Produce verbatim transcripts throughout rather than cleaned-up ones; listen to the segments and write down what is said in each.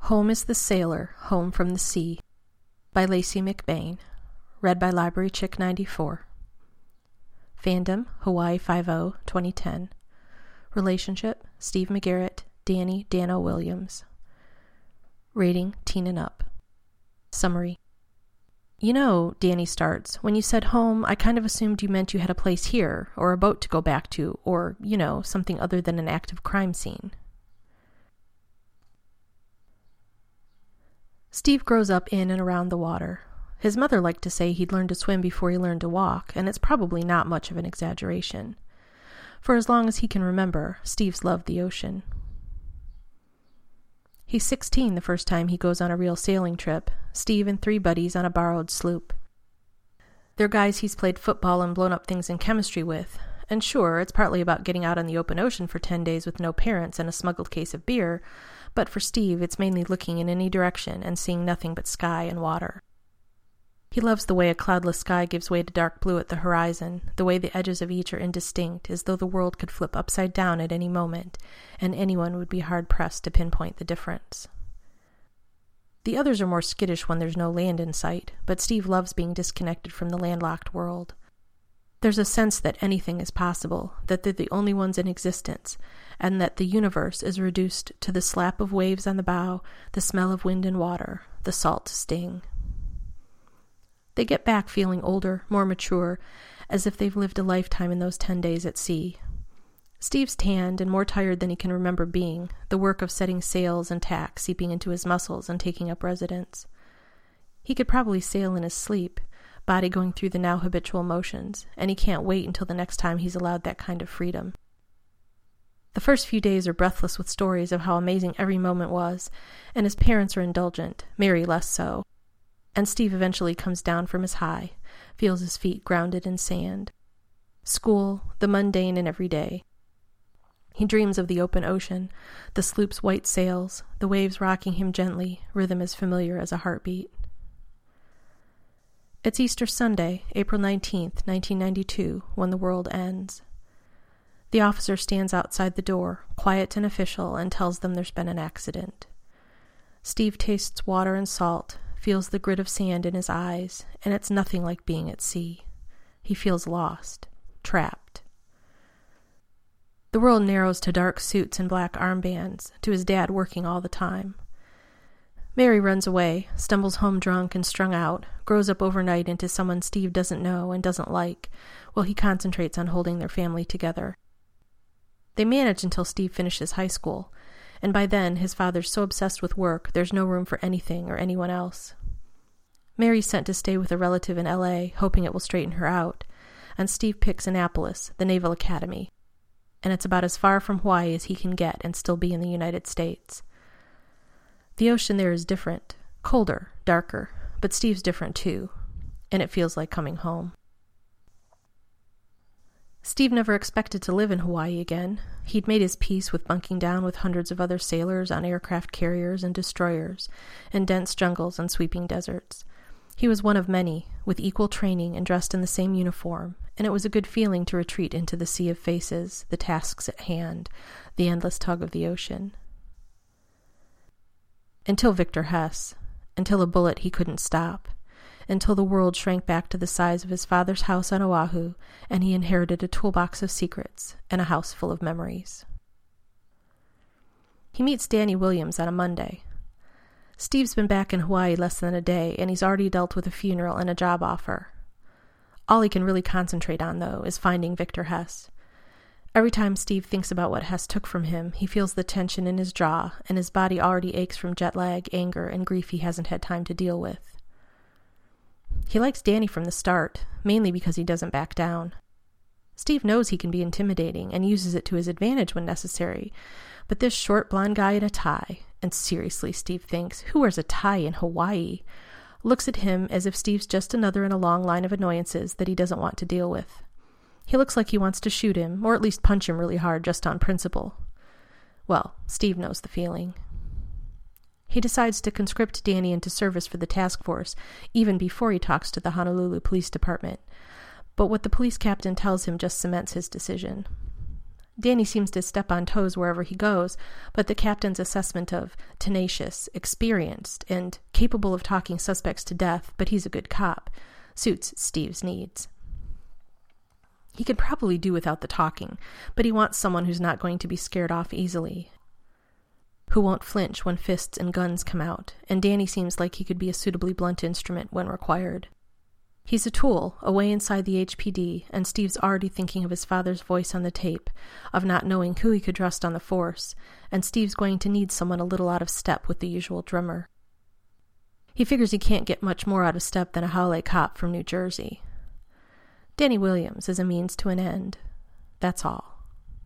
Home is the Sailor, Home from the Sea by Lacey McBain. Read by Library Chick ninety-four. Fandom, Hawaii five oh, twenty ten. Relationship, Steve McGarrett, Danny Dano Williams. Rating, teen and up. Summary. You know, Danny starts, when you said home, I kind of assumed you meant you had a place here, or a boat to go back to, or, you know, something other than an active crime scene. Steve grows up in and around the water. His mother liked to say he'd learned to swim before he learned to walk, and it's probably not much of an exaggeration. For as long as he can remember, Steve's loved the ocean. He's sixteen the first time he goes on a real sailing trip, Steve and three buddies on a borrowed sloop. They're guys he's played football and blown up things in chemistry with, and sure, it's partly about getting out on the open ocean for ten days with no parents and a smuggled case of beer, but for Steve, it's mainly looking in any direction and seeing nothing but sky and water. He loves the way a cloudless sky gives way to dark blue at the horizon, the way the edges of each are indistinct, as though the world could flip upside down at any moment, and anyone would be hard-pressed to pinpoint the difference. The others are more skittish when there's no land in sight, but Steve loves being disconnected from the landlocked world. There's a sense that anything is possible, that they're the only ones in existence, and that the universe is reduced to the slap of waves on the bow, the smell of wind and water, the salt sting. They get back feeling older, more mature, as if they've lived a lifetime in those ten days at sea. Steve's tanned and more tired than he can remember being, the work of setting sails and tack seeping into his muscles and taking up residence. He could probably sail in his sleep, body going through the now habitual motions, and he can't wait until the next time he's allowed that kind of freedom. The first few days are breathless with stories of how amazing every moment was, and his parents are indulgent, Mary less so. And Steve eventually comes down from his high, feels his feet grounded in sand. School, the mundane and everyday. He dreams of the open ocean, the sloop's white sails, the waves rocking him gently, rhythm as familiar as a heartbeat. It's Easter Sunday, April nineteenth, nineteen ninety-two, when the world ends. The officer stands outside the door, quiet and official, and tells them there's been an accident. Steve tastes water and salt, feels the grit of sand in his eyes, and it's nothing like being at sea. He feels lost, trapped. The world narrows to dark suits and black armbands, to his dad working all the time. Mary runs away, stumbles home drunk and strung out, grows up overnight into someone Steve doesn't know and doesn't like, while he concentrates on holding their family together. They manage until Steve finishes high school, and by then his father's so obsessed with work there's no room for anything or anyone else. Mary's sent to stay with a relative in L A, hoping it will straighten her out, and Steve picks Annapolis, the Naval Academy, and it's about as far from Hawaii as he can get and still be in the United States. The ocean there is different, colder, darker, but Steve's different too, and it feels like coming home. Steve never expected to live in Hawaii again. He'd made his peace with bunking down with hundreds of other sailors on aircraft carriers and destroyers, in dense jungles and sweeping deserts. He was one of many, with equal training and dressed in the same uniform, and it was a good feeling to retreat into the sea of faces, the tasks at hand, the endless tug of the ocean. Until Victor Hess, until a bullet he couldn't stop, until the world shrank back to the size of his father's house on Oahu, and he inherited a toolbox of secrets and a house full of memories. He meets Danny Williams on a Monday. Steve's been back in Hawaii less than a day, and he's already dealt with a funeral and a job offer. All he can really concentrate on, though, is finding Victor Hess. Every time Steve thinks about what Hess took from him, he feels the tension in his jaw, and his body already aches from jet lag, anger, and grief he hasn't had time to deal with. He likes Danny from the start, mainly because he doesn't back down. Steve knows he can be intimidating and uses it to his advantage when necessary, but this short blonde guy in a tie, and seriously, Steve thinks, who wears a tie in Hawaii, looks at him as if Steve's just another in a long line of annoyances that he doesn't want to deal with. He looks like he wants to shoot him, or at least punch him really hard just on principle. Well, Steve knows the feeling. He decides to conscript Danny into service for the task force, even before he talks to the Honolulu Police Department. But what the police captain tells him just cements his decision. Danny seems to step on toes wherever he goes, but the captain's assessment of tenacious, experienced, and capable of talking suspects to death, but he's a good cop, suits Steve's needs. He could probably do without the talking, but he wants someone who's not going to be scared off easily, who won't flinch when fists and guns come out, and Danny seems like he could be a suitably blunt instrument when required. He's a tool, away inside the H P D, and Steve's already thinking of his father's voice on the tape, of not knowing who he could trust on the force, and Steve's going to need someone a little out of step with the usual drummer. He figures he can't get much more out of step than a Howley cop from New Jersey. Danny Williams is a means to an end. That's all.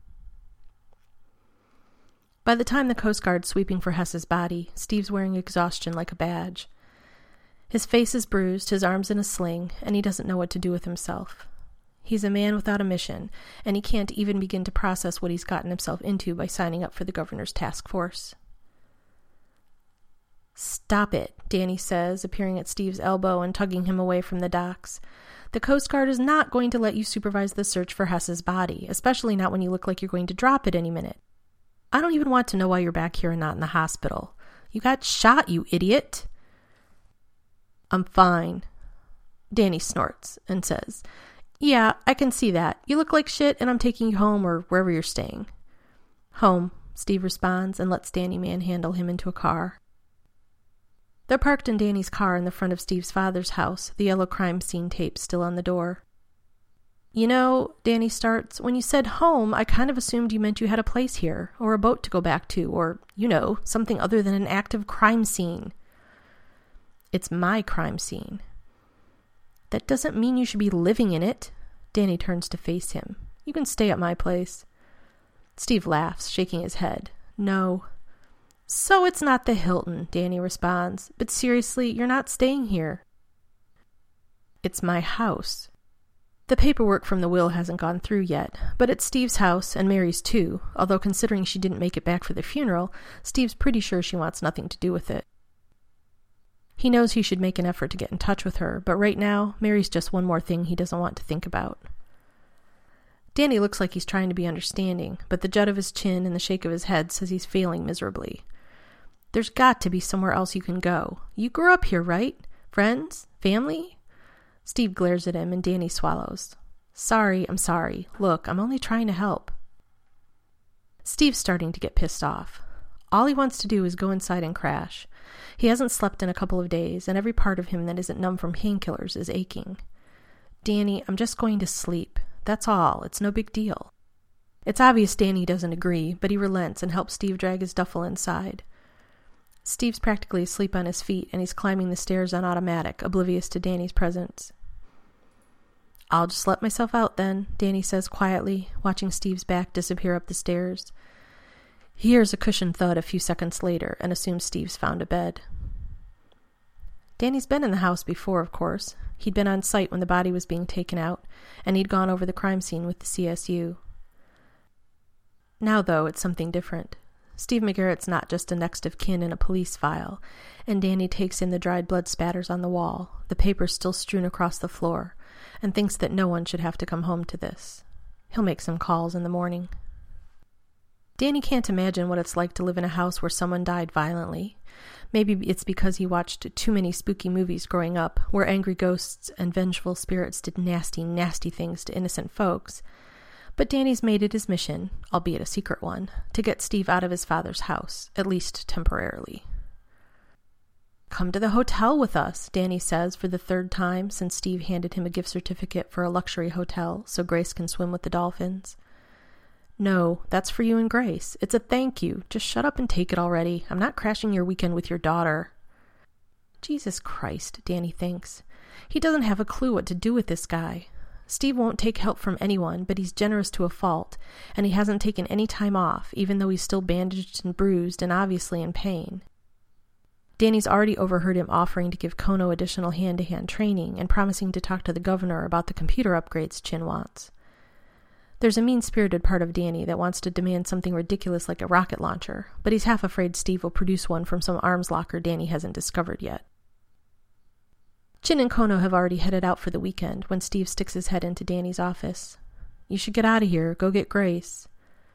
By the time the Coast Guard's sweeping for Hess's body, Steve's wearing exhaustion like a badge. His face is bruised, his arms in a sling, and he doesn't know what to do with himself. He's a man without a mission, and he can't even begin to process what he's gotten himself into by signing up for the governor's task force. "Stop it," Danny says, appearing at Steve's elbow and tugging him away from the docks. "The Coast Guard is not going to let you supervise the search for Hess's body, especially not when you look like you're going to drop it any minute. I don't even want to know why you're back here and not in the hospital. You got shot, you idiot." "I'm fine." Danny snorts and says, "Yeah, I can see that. You look like shit and I'm taking you home or wherever you're staying." "Home," Steve responds and lets Danny manhandle him into a car. They're parked in Danny's car in the front of Steve's father's house, the yellow crime scene tape still on the door. "You know," Danny starts, "when you said home, I kind of assumed you meant you had a place here, or a boat to go back to, or, you know, something other than an active crime scene." "It's my crime scene." "That doesn't mean you should be living in it." Danny turns to face him. "You can stay at my place." Steve laughs, shaking his head. "No." "So it's not the Hilton," Danny responds. "But seriously, you're not staying here." "It's my house." The paperwork from the will hasn't gone through yet, but it's Steve's house and Mary's too, although considering she didn't make it back for the funeral, Steve's pretty sure she wants nothing to do with it. He knows he should make an effort to get in touch with her, but right now, Mary's just one more thing he doesn't want to think about. Danny looks like he's trying to be understanding, but the jut of his chin and the shake of his head says he's failing miserably. "There's got to be somewhere else you can go. You grew up here, right? Friends? Family?" Steve glares at him and Danny swallows. "Sorry, I'm sorry. Look, I'm only trying to help." Steve's starting to get pissed off. All he wants to do is go inside and crash. He hasn't slept in a couple of days, and every part of him that isn't numb from painkillers is aching. "Danny, I'm just going to sleep. That's all. It's no big deal." It's obvious Danny doesn't agree, but he relents and helps Steve drag his duffel inside. Steve's practically asleep on his feet, and he's climbing the stairs on automatic, oblivious to Danny's presence. "I'll just let myself out then," Danny says quietly, watching Steve's back disappear up the stairs. He hears a cushioned thud a few seconds later and assumes Steve's found a bed. Danny's been in the house before, of course. He'd been on site when the body was being taken out, and he'd gone over the crime scene with the C S U. Now, though, it's something different. Steve McGarrett's not just a next of kin in a police file, and Danny takes in the dried blood spatters on the wall, the papers still strewn across the floor, and thinks that no one should have to come home to this. He'll make some calls in the morning. Danny can't imagine what it's like to live in a house where someone died violently. Maybe it's because he watched too many spooky movies growing up, where angry ghosts and vengeful spirits did nasty, nasty things to innocent folks. But Danny's made it his mission, albeit a secret one, to get Steve out of his father's house, at least temporarily. "Come to the hotel with us," Danny says for the third time since Steve handed him a gift certificate for a luxury hotel so Grace can swim with the dolphins. "No, that's for you and Grace. It's a thank you. Just shut up and take it already. I'm not crashing your weekend with your daughter." Jesus Christ, Danny thinks. He doesn't have a clue what to do with this guy. Steve won't take help from anyone, but he's generous to a fault, and he hasn't taken any time off, even though he's still bandaged and bruised and obviously in pain. Danny's already overheard him offering to give Kono additional hand-to-hand training and promising to talk to the governor about the computer upgrades Chin wants. There's a mean-spirited part of Danny that wants to demand something ridiculous like a rocket launcher, but he's half afraid Steve will produce one from some arms locker Danny hasn't discovered yet. Chin and Kono have already headed out for the weekend when Steve sticks his head into Danny's office. "You should get out of here. Go get Grace."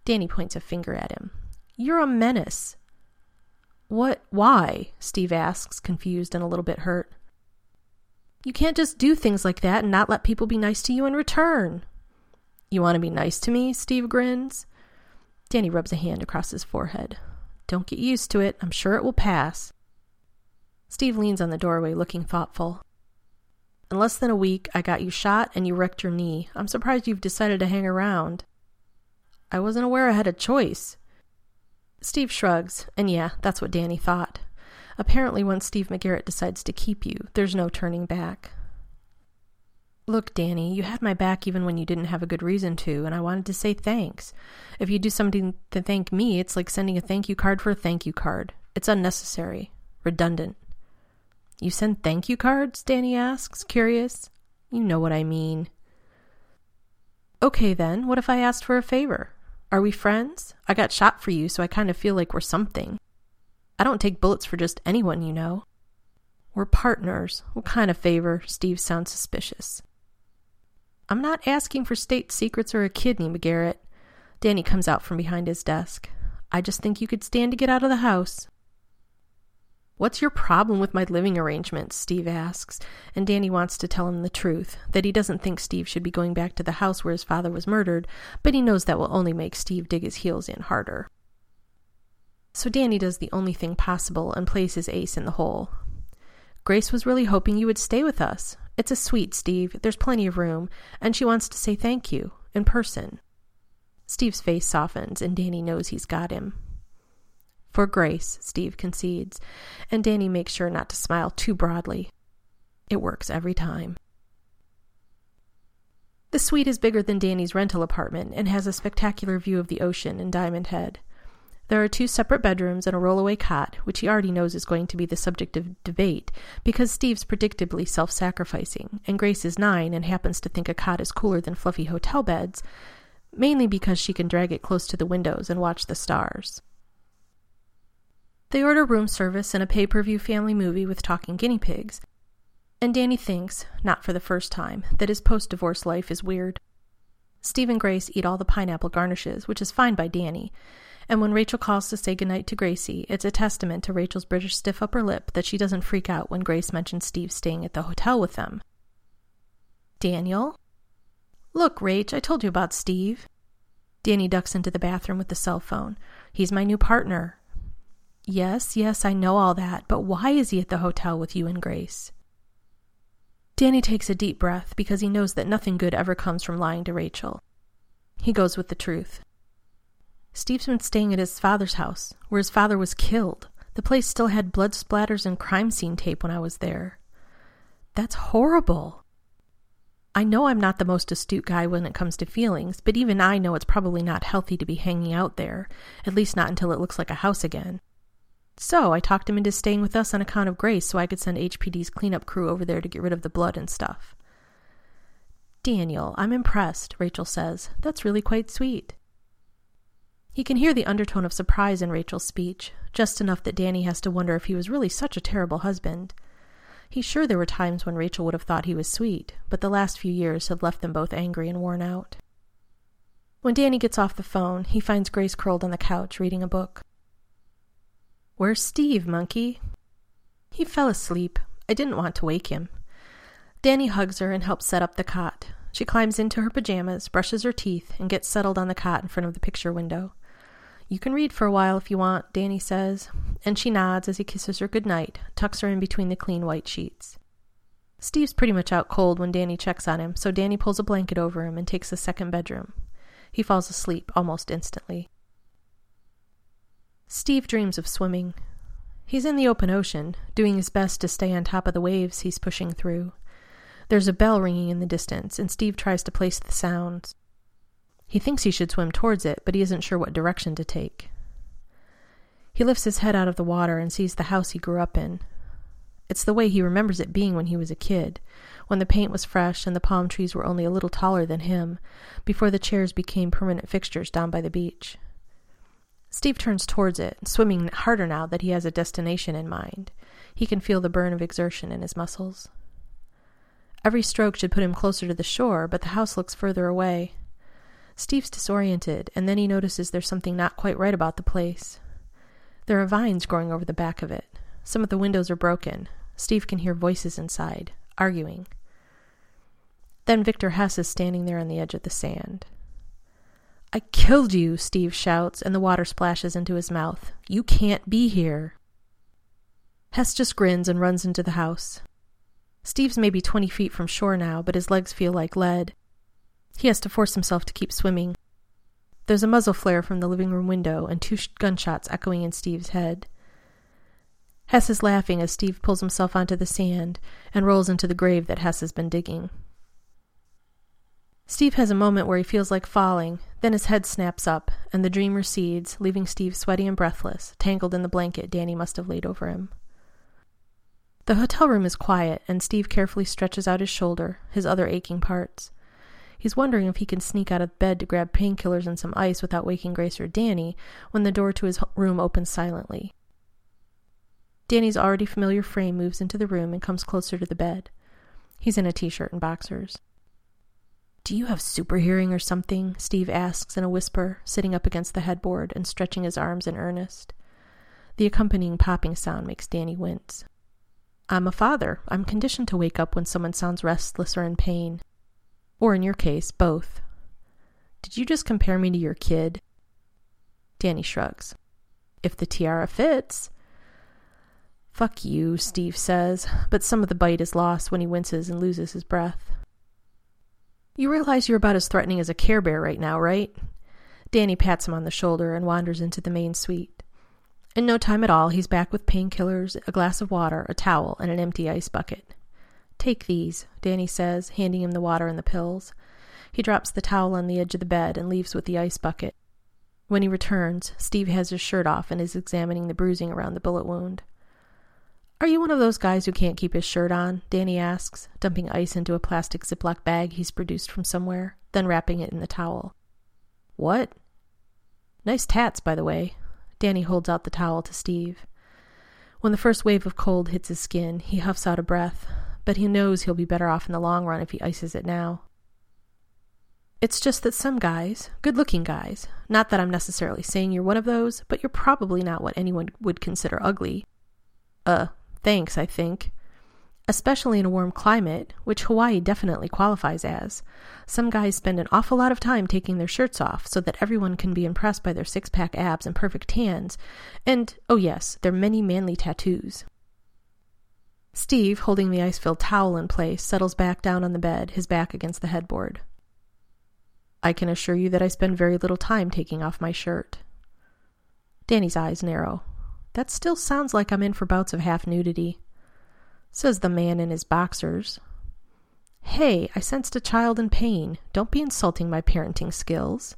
Danny points a finger at him. You're a menace. What? Why? Steve asks, confused and a little bit hurt. You can't just do things like that and not let people be nice to you in return. You want to be nice to me? Steve grins. Danny rubs a hand across his forehead. Don't get used to it. I'm sure it will pass. Steve leans on the doorway, looking thoughtful. In less than a week, I got you shot and you wrecked your knee. I'm surprised you've decided to hang around. I wasn't aware I had a choice. Steve shrugs, and yeah, that's what Danny thought. Apparently, once Steve McGarrett decides to keep you, there's no turning back. Look, Danny, you had my back even when you didn't have a good reason to, and I wanted to say thanks. If you do something to thank me, it's like sending a thank you card for a thank you card. It's unnecessary. Redundant. You send thank you cards? Danny asks, curious. You know what I mean. Okay then, what if I asked for a favor? Are we friends? I got shot for you, so I kind of feel like we're something. I don't take bullets for just anyone, you know. We're partners. What kind of favor? Steve sounds suspicious. I'm not asking for state secrets or a kidney, McGarrett. Danny comes out from behind his desk. I just think you could stand to get out of the house. What's your problem with my living arrangements? Steve asks, and Danny wants to tell him the truth, that he doesn't think Steve should be going back to the house where his father was murdered, but he knows that will only make Steve dig his heels in harder. So Danny does the only thing possible and plays his ace in the hole. Grace was really hoping you would stay with us. It's a suite, Steve. There's plenty of room, and she wants to say thank you, in person. Steve's face softens, and Danny knows he's got him. For Grace, Steve concedes, and Danny makes sure not to smile too broadly. It works every time. The suite is bigger than Danny's rental apartment and has a spectacular view of the ocean in Diamond Head. There are two separate bedrooms and a rollaway cot, which he already knows is going to be the subject of debate because Steve's predictably self-sacrificing, and Grace is nine and happens to think a cot is cooler than fluffy hotel beds, mainly because she can drag it close to the windows and watch the stars. They order room service and a pay-per-view family movie with talking guinea pigs, and Danny thinks, not for the first time, that his post-divorce life is weird. Steve and Grace eat all the pineapple garnishes, which is fine by Danny, and when Rachel calls to say goodnight to Gracie, it's a testament to Rachel's British stiff upper lip that she doesn't freak out when Grace mentions Steve staying at the hotel with them. Daniel? Look, Rach, I told you about Steve. Danny ducks into the bathroom with the cell phone. He's my new partner. Yes, yes, I know all that, but why is he at the hotel with you and Grace? Danny takes a deep breath because he knows that nothing good ever comes from lying to Rachel. He goes with the truth. Steve's been staying at his father's house, where his father was killed. The place still had blood splatters and crime scene tape when I was there. That's horrible. I know I'm not the most astute guy when it comes to feelings, but even I know it's probably not healthy to be hanging out there, at least not until it looks like a house again. So I talked him into staying with us on account of Grace so I could send H P D's cleanup crew over there to get rid of the blood and stuff. Daniel, I'm impressed, Rachel says. That's really quite sweet. He can hear the undertone of surprise in Rachel's speech, just enough that Danny has to wonder if he was really such a terrible husband. He's sure there were times when Rachel would have thought he was sweet, but the last few years had left them both angry and worn out. When Danny gets off the phone, he finds Grace curled on the couch reading a book. Where's Steve, monkey? He fell asleep. I didn't want to wake him. Danny hugs her and helps set up the cot. She climbs into her pajamas, brushes her teeth, and gets settled on the cot in front of the picture window. You can read for a while if you want, Danny says, and she nods as he kisses her goodnight, tucks her in between the clean white sheets. Steve's pretty much out cold when Danny checks on him, so Danny pulls a blanket over him and takes the second bedroom. He falls asleep almost instantly. Steve dreams of swimming. He's in the open ocean, doing his best to stay on top of the waves he's pushing through. There's a bell ringing in the distance, and Steve tries to place the sounds. He thinks he should swim towards it, but he isn't sure what direction to take. He lifts his head out of the water and sees the house he grew up in. It's the way he remembers it being when he was a kid, when the paint was fresh and the palm trees were only a little taller than him, before the chairs became permanent fixtures down by the beach. Steve turns towards it, swimming harder now that he has a destination in mind. He can feel the burn of exertion in his muscles. Every stroke should put him closer to the shore, but the house looks further away. Steve's disoriented, and then he notices there's something not quite right about the place. There are vines growing over the back of it. Some of the windows are broken. Steve can hear voices inside, arguing. Then Victor Hess is standing there on the edge of the sand. "I killed you," Steve shouts, and the water splashes into his mouth. "You can't be here." Hess just grins and runs into the house. Steve's maybe twenty feet from shore now, but his legs feel like lead. He has to force himself to keep swimming. There's a muzzle flare from the living room window and two sh- gunshots echoing in Steve's head. Hess is laughing as Steve pulls himself onto the sand and rolls into the grave that Hess has been digging. Steve has a moment where he feels like falling, then his head snaps up, and the dream recedes, leaving Steve sweaty and breathless, tangled in the blanket Danny must have laid over him. The hotel room is quiet, and Steve carefully stretches out his shoulder, his other aching parts. He's wondering if he can sneak out of bed to grab painkillers and some ice without waking Grace or Danny, when the door to his room opens silently. Danny's already familiar frame moves into the room and comes closer to the bed. He's in a t-shirt and boxers. "Do you have super hearing or something?" Steve asks in a whisper, sitting up against the headboard and stretching his arms in earnest. The accompanying popping sound makes Danny wince. "I'm a father. I'm conditioned to wake up when someone sounds restless or in pain. Or in your case, both." "Did you just compare me to your kid?" Danny shrugs. "If the tiara fits." "Fuck you," Steve says, but some of the bite is lost when he winces and loses his breath. "You realize you're about as threatening as a Care Bear right now, right?" Danny pats him on the shoulder and wanders into the main suite. In no time at all, he's back with painkillers, a glass of water, a towel, and an empty ice bucket. "Take these," Danny says, handing him the water and the pills. He drops the towel on the edge of the bed and leaves with the ice bucket. When he returns, Steve has his shirt off and is examining the bruising around the bullet wound. "Are you one of those guys who can't keep his shirt on?" Danny asks, dumping ice into a plastic Ziploc bag he's produced from somewhere, then wrapping it in the towel. "What?" "Nice tats, by the way." Danny holds out the towel to Steve. When the first wave of cold hits his skin, he huffs out a breath, but he knows he'll be better off in the long run if he ices it now. "It's just that some guys, good-looking guys, not that I'm necessarily saying you're one of those, but you're probably not what anyone would consider ugly. Uh, thanks, I think. Especially in a warm climate, which Hawaii definitely qualifies as. Some guys spend an awful lot of time taking their shirts off so that everyone can be impressed by their six-pack abs and perfect tans, and, oh yes, their many manly tattoos." Steve, holding the ice-filled towel in place, settles back down on the bed, his back against the headboard. "I can assure you that I spend very little time taking off my shirt." Danny's eyes narrow. "That still sounds like I'm in for bouts of half-nudity." Says the man in his boxers. "Hey, I sensed a child in pain. Don't be insulting my parenting skills."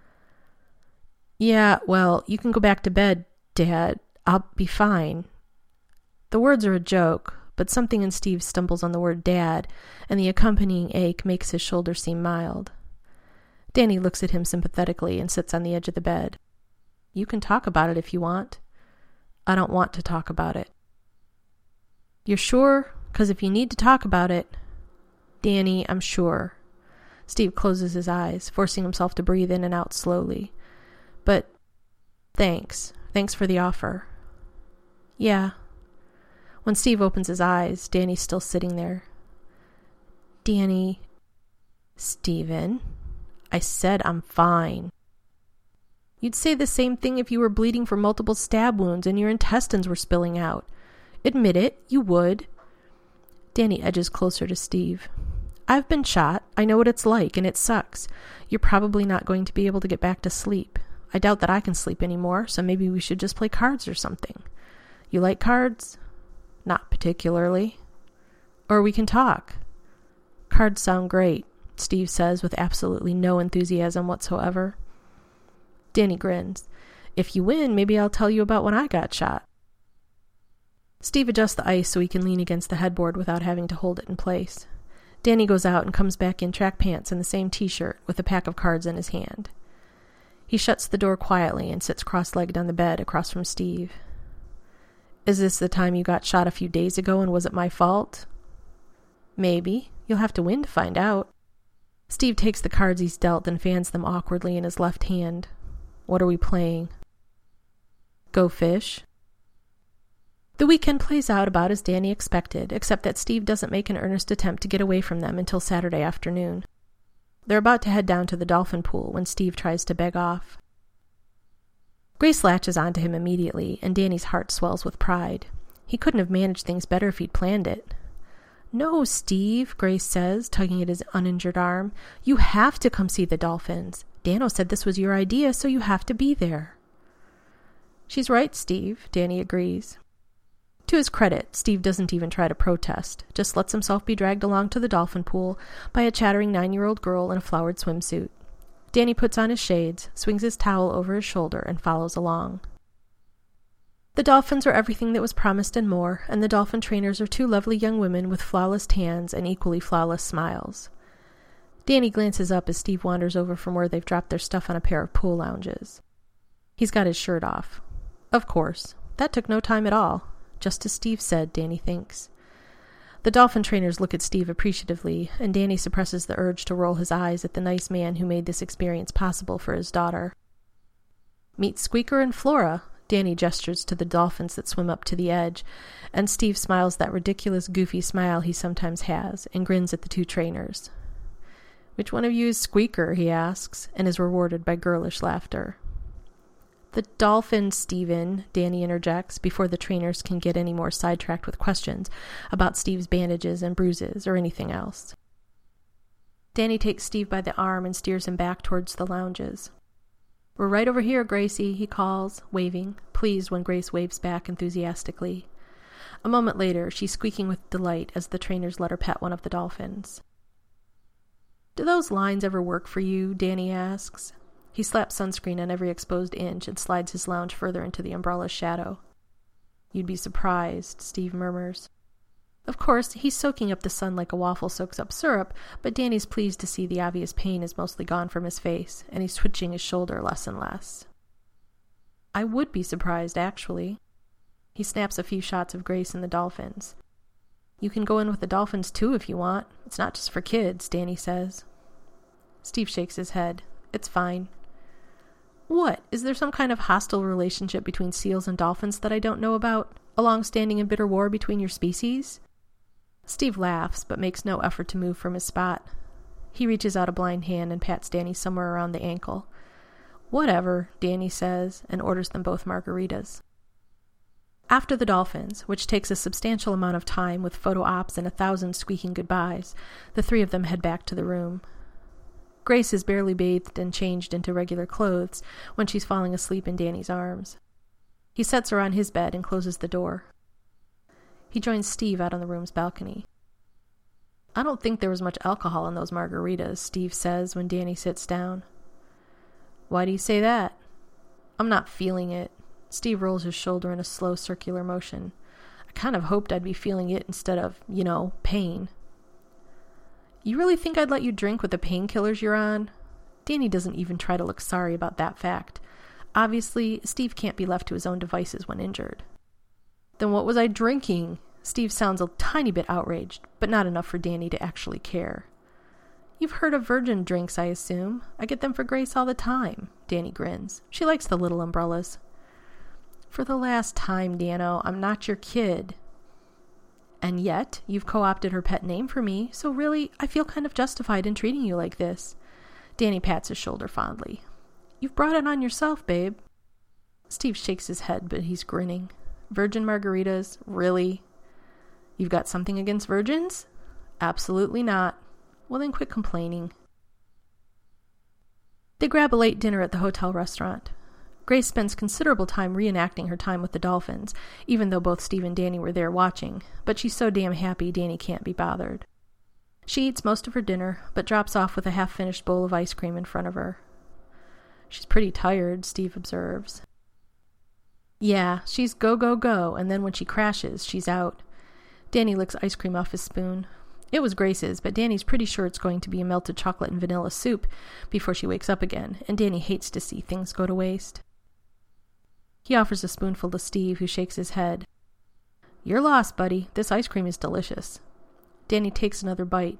"Yeah, well, you can go back to bed, Dad. I'll be fine." The words are a joke, but something in Steve stumbles on the word Dad, and the accompanying ache makes his shoulder seem mild. Danny looks at him sympathetically and sits on the edge of the bed. "You can talk about it if you want." "I don't want to talk about it." "You're sure? 'Cause if you need to talk about it..." "Danny, I'm sure." Steve closes his eyes, forcing himself to breathe in and out slowly. "But thanks. Thanks for the offer." "Yeah." When Steve opens his eyes, Danny's still sitting there. "Danny..." "Steven, I said I'm fine." "You'd say the same thing if you were bleeding for multiple stab wounds and your intestines were spilling out. Admit it, you would." Danny edges closer to Steve. "I've been shot. I know what it's like, and it sucks. You're probably not going to be able to get back to sleep. I doubt that I can sleep anymore, so maybe we should just play cards or something. You like cards?" "Not particularly." "Or we can talk." "Cards sound great," Steve says with absolutely no enthusiasm whatsoever. Danny grins. "If you win, maybe I'll tell you about when I got shot." Steve adjusts the ice so he can lean against the headboard without having to hold it in place. Danny goes out and comes back in track pants and the same t-shirt with a pack of cards in his hand. He shuts the door quietly and sits cross-legged on the bed across from Steve. "Is this the time you got shot a few days ago, and was it my fault?" "Maybe. You'll have to win to find out." Steve takes the cards he's dealt and fans them awkwardly in his left hand. What are we playing? Go fish? The weekend plays out about as Danny expected, except that Steve doesn't make an earnest attempt to get away from them until Saturday afternoon. They're about to head down to the dolphin pool when Steve tries to beg off. Grace latches onto him immediately, and Danny's heart swells with pride. He couldn't have managed things better if he'd planned it. No, Steve, Grace says, tugging at his uninjured arm. You have to come see the dolphins. Dano said this was your idea, so you have to be there. She's right, Steve, Danny agrees. To his credit, Steve doesn't even try to protest, just lets himself be dragged along to the dolphin pool by a chattering nine-year-old girl in a flowered swimsuit. Danny puts on his shades, swings his towel over his shoulder, and follows along. The dolphins are everything that was promised and more, and the dolphin trainers are two lovely young women with flawless tans and equally flawless smiles. Danny glances up as Steve wanders over from where they've dropped their stuff on a pair of pool lounges. He's got his shirt off. Of course, that took no time at all. Just as Steve said, Danny thinks. The dolphin trainers look at Steve appreciatively, and Danny suppresses the urge to roll his eyes at the nice man who made this experience possible for his daughter. Meet Squeaker and Flora, Danny gestures to the dolphins that swim up to the edge, and Steve smiles that ridiculous, goofy smile he sometimes has, and grins at the two trainers. Which one of you is Squeaker, he asks, and is rewarded by girlish laughter. The dolphins, Stephen, Danny interjects before the trainers can get any more sidetracked with questions about Steve's bandages and bruises or anything else. Danny takes Steve by the arm and steers him back towards the lounges. We're right over here, Gracie, he calls, waving, pleased when Grace waves back enthusiastically. A moment later, she's squeaking with delight as the trainers let her pet one of the dolphins. Do those lines ever work for you? Danny asks. He slaps sunscreen on every exposed inch and slides his lounge further into the umbrella's shadow. You'd be surprised, Steve murmurs. Of course, he's soaking up the sun like a waffle soaks up syrup, but Danny's pleased to see the obvious pain is mostly gone from his face, and he's twitching his shoulder less and less. I would be surprised, actually. He snaps a few shots of Grace and the dolphins. You can go in with the dolphins, too, if you want. It's not just for kids, Danny says. Steve shakes his head. It's fine. What? Is there some kind of hostile relationship between seals and dolphins that I don't know about? A long-standing and bitter war between your species? Steve laughs, but makes no effort to move from his spot. He reaches out a blind hand and pats Danny somewhere around the ankle. Whatever, Danny says, and orders them both margaritas. After the dolphins, which takes a substantial amount of time with photo ops and a thousand squeaking goodbyes, the three of them head back to the room. Grace is barely bathed and changed into regular clothes when she's falling asleep in Danny's arms. He sets her on his bed and closes the door. He joins Steve out on the room's balcony. I don't think there was much alcohol in those margaritas, Steve says when Danny sits down. Why do you say that? I'm not feeling it. Steve rolls his shoulder in a slow circular motion. I kind of hoped I'd be feeling it instead of, you know, pain. You really think I'd let you drink with the painkillers you're on? Danny doesn't even try to look sorry about that fact. Obviously, Steve can't be left to his own devices when injured. Then what was I drinking? Steve sounds a tiny bit outraged, but not enough for Danny to actually care. You've heard of virgin drinks, I assume. I get them for Grace all the time. Danny grins. She likes the little umbrellas. For the last time, Dano, I'm not your kid. And yet, you've co-opted her pet name for me, so really, I feel kind of justified in treating you like this. Danny pats his shoulder fondly. You've brought it on yourself, babe. Steve shakes his head, but he's grinning. Virgin margaritas? Really? You've got something against virgins? Absolutely not. Well, then quit complaining. They grab a late dinner at the hotel restaurant. Grace spends considerable time reenacting her time with the dolphins, even though both Steve and Danny were there watching, but she's so damn happy Danny can't be bothered. She eats most of her dinner, but drops off with a half-finished bowl of ice cream in front of her. She's pretty tired, Steve observes. Yeah, she's go, go, go, and then when she crashes, she's out. Danny licks ice cream off his spoon. It was Grace's, but Danny's pretty sure it's going to be a melted chocolate and vanilla soup before she wakes up again, and Danny hates to see things go to waste. He offers a spoonful to Steve, who shakes his head. You're lost, buddy. This ice cream is delicious. Danny takes another bite,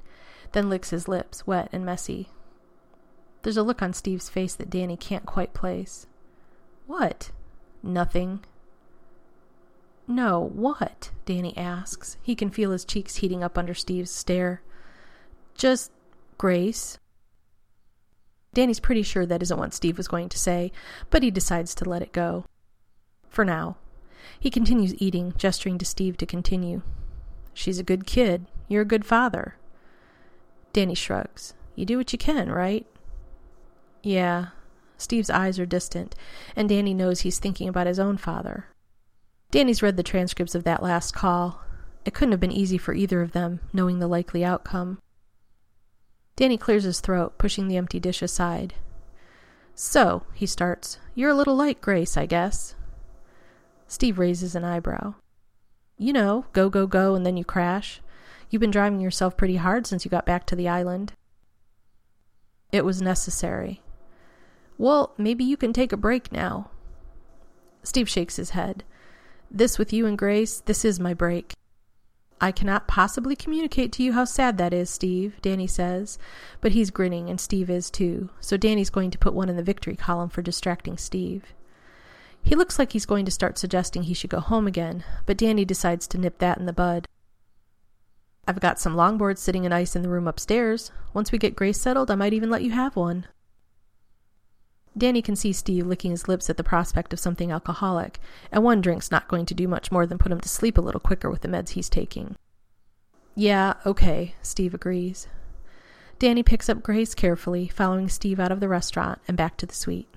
then licks his lips, wet and messy. There's a look on Steve's face that Danny can't quite place. What? Nothing. No, what? Danny asks. He can feel his cheeks heating up under Steve's stare. Just Grace. Danny's pretty sure that isn't what Steve was going to say, but he decides to let it go. For now. He continues eating, gesturing to Steve to continue. She's a good kid. You're a good father. Danny shrugs. You do what you can, right? Yeah. Steve's eyes are distant, and Danny knows he's thinking about his own father. Danny's read the transcripts of that last call. It couldn't have been easy for either of them, knowing the likely outcome. Danny clears his throat, pushing the empty dish aside. So, he starts, you're a little like Grace, I guess. Steve raises an eyebrow. You know, go, go, go, and then you crash. You've been driving yourself pretty hard since you got back to the island. It was necessary. Well, maybe you can take a break now. Steve shakes his head. This with you and Grace, this is my break. I cannot possibly communicate to you how sad that is, Steve, Danny says, but he's grinning and Steve is too, so Danny's going to put one in the victory column for distracting Steve. He looks like he's going to start suggesting he should go home again, but Danny decides to nip that in the bud. I've got some longboards sitting in ice in the room upstairs. Once we get Grace settled, I might even let you have one. Danny can see Steve licking his lips at the prospect of something alcoholic, and one drink's not going to do much more than put him to sleep a little quicker with the meds he's taking. Yeah, okay, Steve agrees. Danny picks up Grace carefully, following Steve out of the restaurant and back to the suite.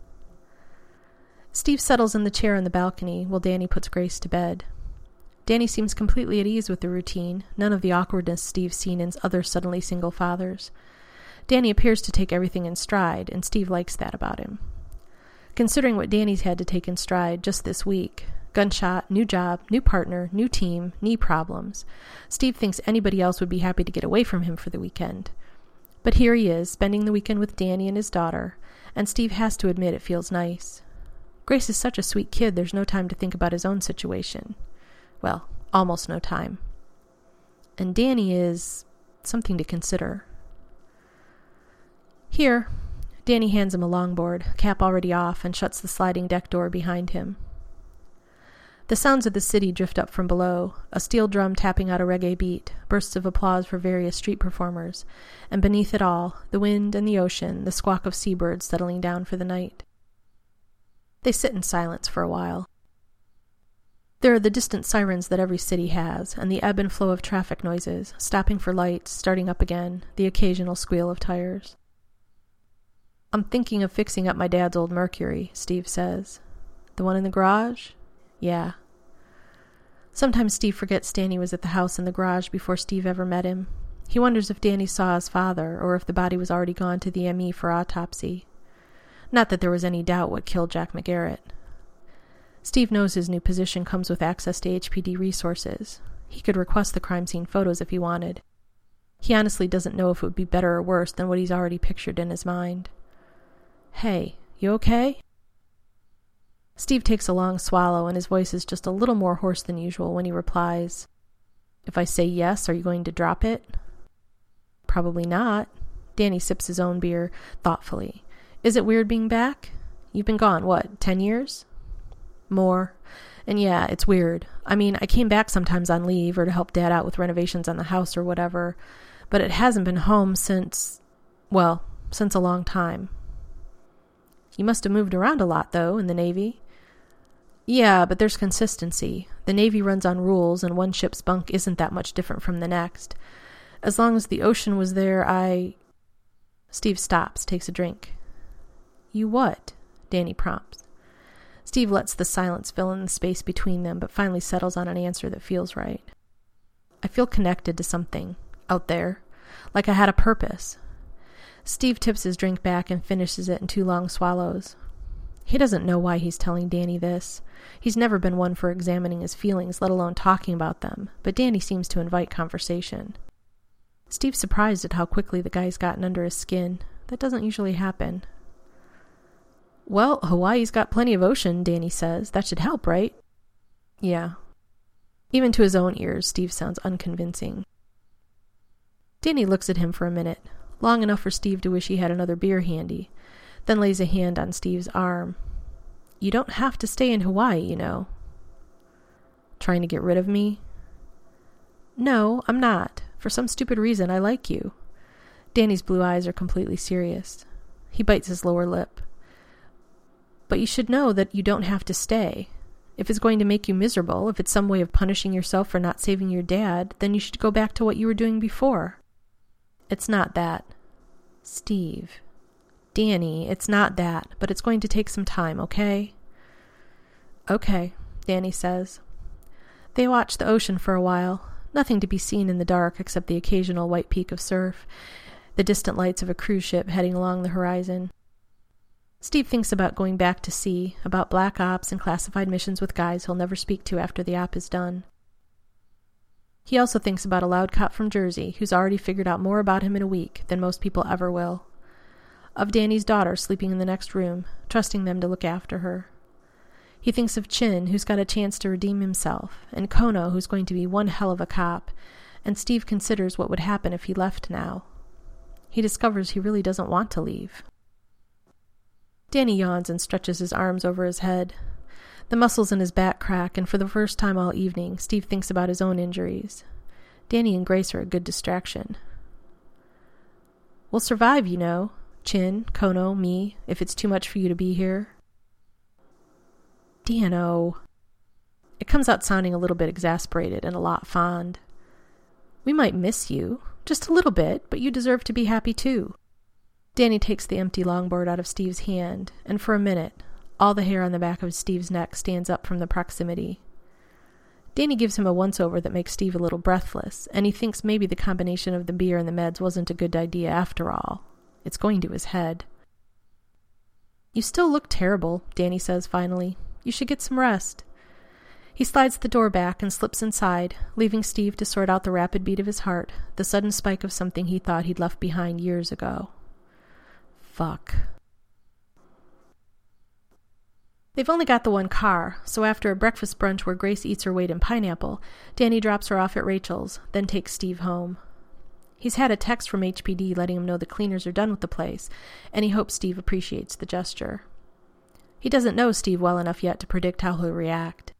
Steve settles in the chair on the balcony while Danny puts Grace to bed. Danny seems completely at ease with the routine, none of the awkwardness Steve's seen in other suddenly single fathers. Danny appears to take everything in stride, and Steve likes that about him. Considering what Danny's had to take in stride just this week, gunshot, new job, new partner, new team, knee problems, Steve thinks anybody else would be happy to get away from him for the weekend. But here he is, spending the weekend with Danny and his daughter, and Steve has to admit it feels nice. Grace is such a sweet kid, there's no time to think about his own situation. Well, almost no time. And Danny is something to consider. Here, Danny hands him a longboard, cap already off, and shuts the sliding deck door behind him. The sounds of the city drift up from below, a steel drum tapping out a reggae beat, bursts of applause for various street performers, and beneath it all, the wind and the ocean, the squawk of seabirds settling down for the night. They sit in silence for a while. There are the distant sirens that every city has, and the ebb and flow of traffic noises, stopping for lights, starting up again, the occasional squeal of tires. I'm thinking of fixing up my dad's old Mercury, Steve says. The one in the garage? Yeah. Sometimes Steve forgets Danny was at the house in the garage before Steve ever met him. He wonders if Danny saw his father, or if the body was already gone to the M E for autopsy. Not that there was any doubt what killed Jack McGarrett. Steve knows his new position comes with access to H P D resources. He could request the crime scene photos if he wanted. He honestly doesn't know if it would be better or worse than what he's already pictured in his mind. Hey, you okay? Steve takes a long swallow, and his voice is just a little more hoarse than usual when he replies, If I say yes, are you going to drop it? Probably not. Danny sips his own beer thoughtfully. Is it weird being back? You've been gone, what, ten years? More. And yeah, it's weird. I mean, I came back sometimes on leave or to help Dad out with renovations on the house or whatever, but it hasn't been home since, well, since a long time. You must have moved around a lot, though, in the Navy. Yeah, but there's consistency. The Navy runs on rules, and one ship's bunk isn't that much different from the next. As long as the ocean was there, I... Steve stops, takes a drink. You what? Danny prompts. Steve lets the silence fill in the space between them, but finally settles on an answer that feels right. I feel connected to something, out there, like I had a purpose. Steve tips his drink back and finishes it in two long swallows. He doesn't know why he's telling Danny this. He's never been one for examining his feelings, let alone talking about them, but Danny seems to invite conversation. Steve's surprised at how quickly the guy's gotten under his skin. That doesn't usually happen. Well, Hawaii's got plenty of ocean, Danny says. That should help, right? Yeah. Even to his own ears, Steve sounds unconvincing. Danny looks at him for a minute, long enough for Steve to wish he had another beer handy, then lays a hand on Steve's arm. You don't have to stay in Hawaii, you know. Trying to get rid of me? No, I'm not. For some stupid reason, I like you. Danny's blue eyes are completely serious. He bites his lower lip. But you should know that you don't have to stay. If it's going to make you miserable, if it's some way of punishing yourself for not saving your dad, then you should go back to what you were doing before. It's not that. Steve. Danny, it's not that, but it's going to take some time, okay? Okay, Danny says. They watch the ocean for a while. Nothing to be seen in the dark except the occasional white peak of surf, the distant lights of a cruise ship heading along the horizon. Steve thinks about going back to sea, about black ops and classified missions with guys he'll never speak to after the op is done. He also thinks about a loud cop from Jersey who's already figured out more about him in a week than most people ever will. Of Danny's daughter sleeping in the next room, trusting them to look after her. He thinks of Chin, who's got a chance to redeem himself, and Kono, who's going to be one hell of a cop, and Steve considers what would happen if he left now. He discovers he really doesn't want to leave. Danny yawns and stretches his arms over his head. The muscles in his back crack, and for the first time all evening, Steve thinks about his own injuries. Danny and Grace are a good distraction. We'll survive, you know. Chin, Kono, me, if it's too much for you to be here. Dano. It comes out sounding a little bit exasperated and a lot fond. We might miss you, just a little bit, but you deserve to be happy too. Danny takes the empty longboard out of Steve's hand, and for a minute, all the hair on the back of Steve's neck stands up from the proximity. Danny gives him a once-over that makes Steve a little breathless, and he thinks maybe the combination of the beer and the meds wasn't a good idea after all. It's going to his head. You still look terrible, Danny says finally. You should get some rest. He slides the door back and slips inside, leaving Steve to sort out the rapid beat of his heart, the sudden spike of something he thought he'd left behind years ago. Fuck. They've only got the one car, so after a breakfast brunch where Grace eats her weight in pineapple, Danny drops her off at Rachel's, then takes Steve home. He's had a text from H P D letting him know the cleaners are done with the place, and he hopes Steve appreciates the gesture. He doesn't know Steve well enough yet to predict how he'll react.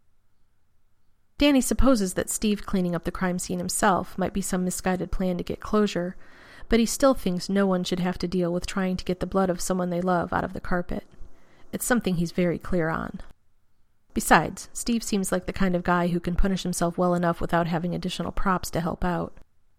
Danny supposes that Steve cleaning up the crime scene himself might be some misguided plan to get closure, but he still thinks no one should have to deal with trying to get the blood of someone they love out of the carpet. It's something he's very clear on. Besides, Steve seems like the kind of guy who can punish himself well enough without having additional props to help out.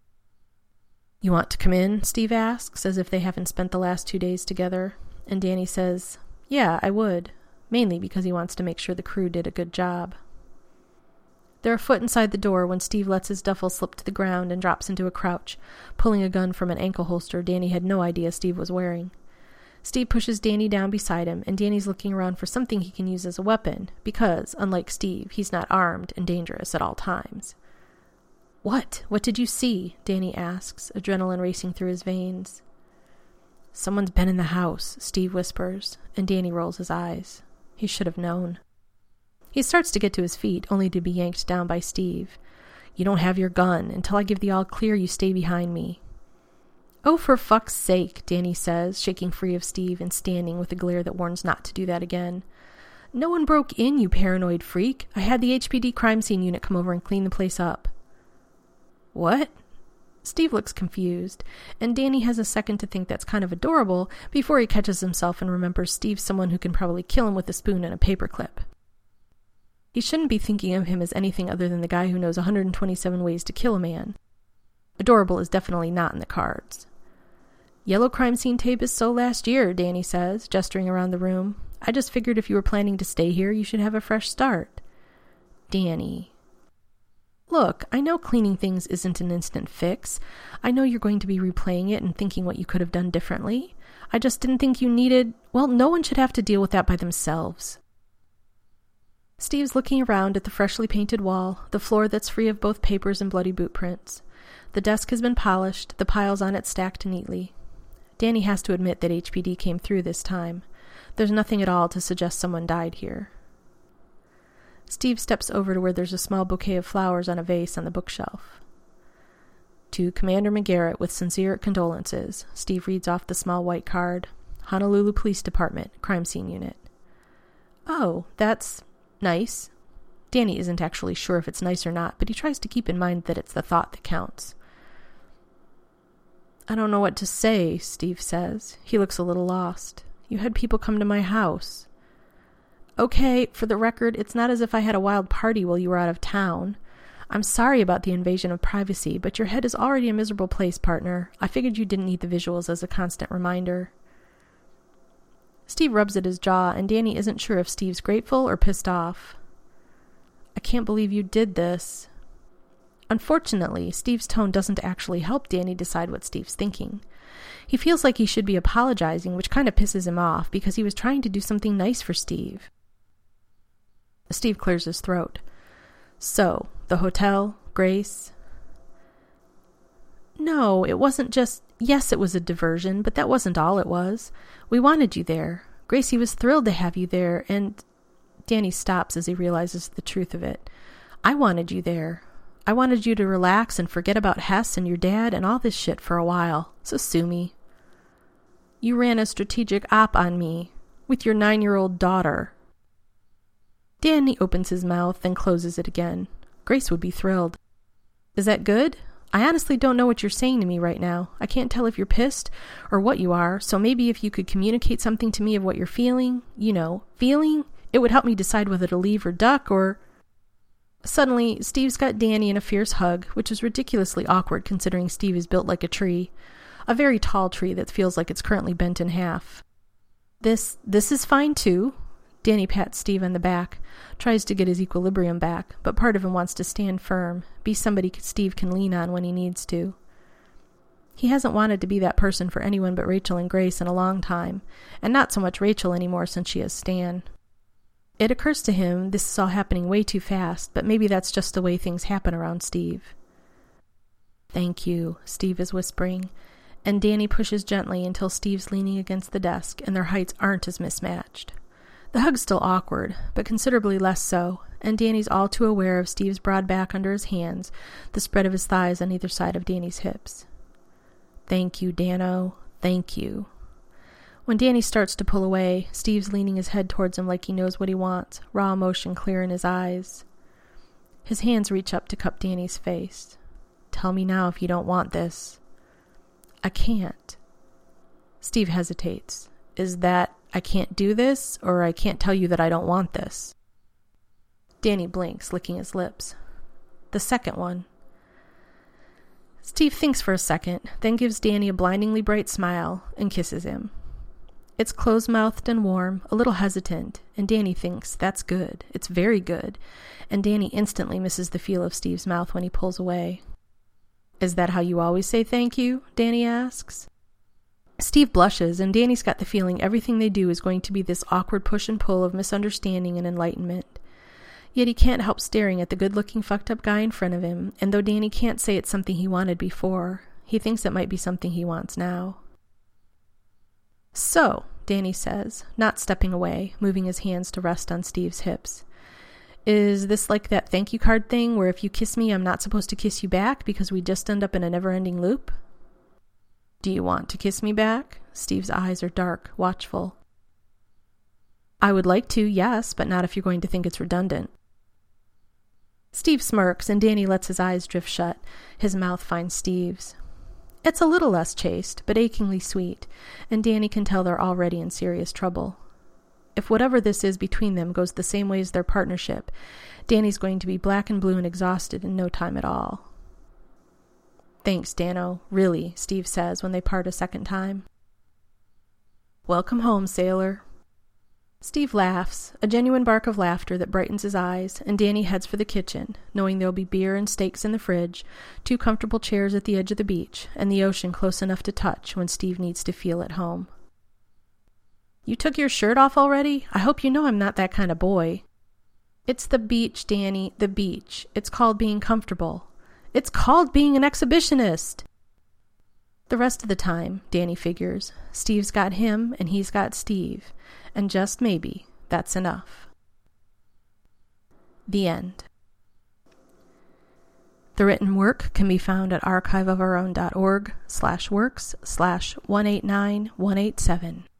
You want to come in? Steve asks, as if they haven't spent the last two days together, and Danny says, yeah, I would, mainly because he wants to make sure the crew did a good job. They're a foot inside the door when Steve lets his duffel slip to the ground and drops into a crouch, pulling a gun from an ankle holster Danny had no idea Steve was wearing. Steve pushes Danny down beside him, and Danny's looking around for something he can use as a weapon, because, unlike Steve, he's not armed and dangerous at all times. What? What did you see? Danny asks, adrenaline racing through his veins. Someone's been in the house, Steve whispers, and Danny rolls his eyes. He should have known. He starts to get to his feet, only to be yanked down by Steve. You don't have your gun. Until I give the all clear, you stay behind me. Oh, for fuck's sake, Danny says, shaking free of Steve and standing with a glare that warns not to do that again. No one broke in, you paranoid freak. I had the H P D crime scene unit come over and clean the place up. What? Steve looks confused, and Danny has a second to think that's kind of adorable before he catches himself and remembers Steve's someone who can probably kill him with a spoon and a paperclip. He shouldn't be thinking of him as anything other than the guy who knows one hundred twenty-seven ways to kill a man. Adorable is definitely not in the cards. Yellow crime scene tape is so last year, Danny says, gesturing around the room. I just figured if you were planning to stay here, you should have a fresh start. Danny. Look, I know cleaning things isn't an instant fix. I know you're going to be replaying it and thinking what you could have done differently. I just didn't think you needed... Well, no one should have to deal with that by themselves. Steve's looking around at the freshly painted wall, the floor that's free of both papers and bloody boot prints. The desk has been polished, the piles on it stacked neatly. Danny has to admit that H P D came through this time. There's nothing at all to suggest someone died here. Steve steps over to where there's a small bouquet of flowers on a vase on the bookshelf. To Commander McGarrett with sincere condolences. Steve reads off the small white card. Honolulu Police Department, Crime Scene Unit. Oh, that's nice. Danny isn't actually sure if it's nice or not, but he tries to keep in mind that it's the thought that counts. I don't know what to say, Steve says. He looks a little lost. You had people come to my house. Okay, for the record, it's not as if I had a wild party while you were out of town. I'm sorry about the invasion of privacy, but your head is already a miserable place, partner. I figured you didn't need the visuals as a constant reminder. Steve rubs at his jaw, and Danny isn't sure if Steve's grateful or pissed off. I can't believe you did this. Unfortunately, Steve's tone doesn't actually help Danny decide what Steve's thinking. He feels like he should be apologizing, which kind of pisses him off, because he was trying to do something nice for Steve. Steve clears his throat. So, the hotel, Grace? No, it wasn't just... Yes, it was a diversion, but that wasn't all it was. We wanted you there. Gracie was thrilled to have you there, and... Danny stops as he realizes the truth of it. I wanted you there. I wanted you to relax and forget about Hess and your dad and all this shit for a while. So sue me. You ran a strategic op on me, with your nine-year-old daughter. Danny opens his mouth, then closes it again. Grace would be thrilled. Is that good? I honestly don't know what you're saying to me right now. I can't tell if you're pissed or what you are, so maybe if you could communicate something to me of what you're feeling, you know, feeling, it would help me decide whether to leave or duck or... Suddenly, Steve's got Danny in a fierce hug, which is ridiculously awkward considering Steve is built like a tree. A very tall tree that feels like it's currently bent in half. This, this is fine too. Danny pats Steve on the back, tries to get his equilibrium back, but part of him wants to stand firm, be somebody Steve can lean on when he needs to. He hasn't wanted to be that person for anyone but Rachel and Grace in a long time, and not so much Rachel anymore since she has Stan. It occurs to him this is all happening way too fast, but maybe that's just the way things happen around Steve. Thank you, Steve is whispering, and Danny pushes gently until Steve's leaning against the desk and their heights aren't as mismatched. The hug's still awkward, but considerably less so, and Danny's all too aware of Steve's broad back under his hands, the spread of his thighs on either side of Danny's hips. Thank you, Dano. Thank you. When Danny starts to pull away, Steve's leaning his head towards him like he knows what he wants, raw emotion clear in his eyes. His hands reach up to cup Danny's face. Tell me now if you don't want this. I can't. Steve hesitates. Is that I can't do this, or I can't tell you that I don't want this? Danny blinks, licking his lips. The second one. Steve thinks for a second, then gives Danny a blindingly bright smile and kisses him. It's close-mouthed and warm, a little hesitant, and Danny thinks, that's good, it's very good, and Danny instantly misses the feel of Steve's mouth when he pulls away. Is that how you always say thank you? Danny asks. Steve blushes, and Danny's got the feeling everything they do is going to be this awkward push and pull of misunderstanding and enlightenment. Yet he can't help staring at the good-looking fucked-up guy in front of him, and though Danny can't say it's something he wanted before, he thinks it might be something he wants now. So, Danny says, not stepping away, moving his hands to rest on Steve's hips. Is this like that thank you card thing where if you kiss me, I'm not supposed to kiss you back because we just end up in a never-ending loop? Do you want to kiss me back? Steve's eyes are dark, watchful. I would like to, yes, but not if you're going to think it's redundant. Steve smirks, and Danny lets his eyes drift shut. His mouth finds Steve's. It's a little less chaste, but achingly sweet, and Danny can tell they're already in serious trouble. If whatever this is between them goes the same way as their partnership, Danny's going to be black and blue and exhausted in no time at all. Thanks, Dano, really, Steve says when they part a second time. Welcome home, sailor. Steve laughs, a genuine bark of laughter that brightens his eyes, and Danny heads for the kitchen, knowing there'll be beer and steaks in the fridge, two comfortable chairs at the edge of the beach, and the ocean close enough to touch when Steve needs to feel at home. You took your shirt off already? I hope you know I'm not that kind of boy. It's the beach, Danny, the beach. It's called being comfortable. It's called being an exhibitionist. The rest of the time, Danny figures, Steve's got him and he's got Steve, and just maybe that's enough. The end. The written work can be found at archiveofourown.org slash works slash one eight nine one eight seven.